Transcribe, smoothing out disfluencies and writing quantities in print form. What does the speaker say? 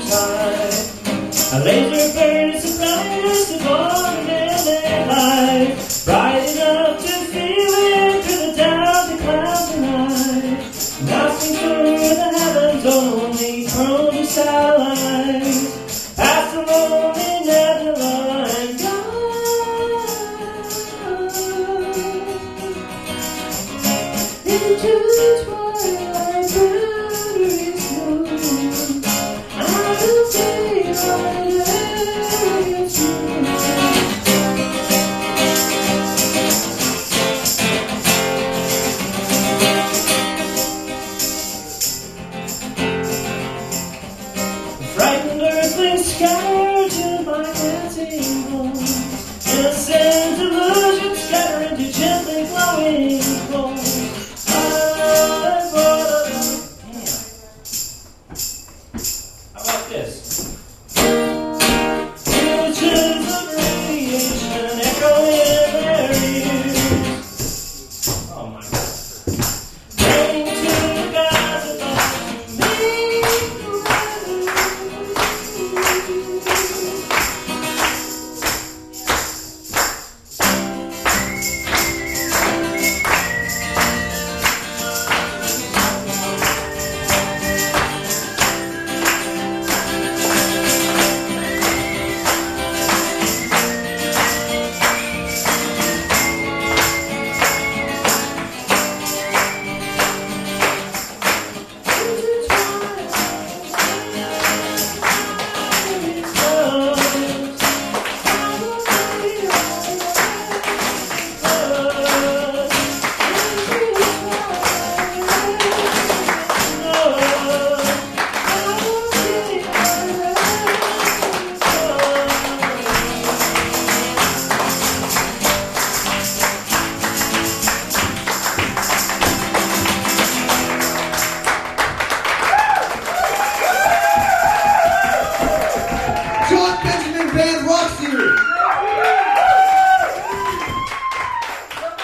time. A laser burns the brightest of ordinary life, bright enough to feel it through the drowsy clouds of night. Passing through the heavens, only prone to satellites, past the lonely nebula and gone into the twilight very soon. I will say right there it's you. Frightened earthlings scattered to my dancing home.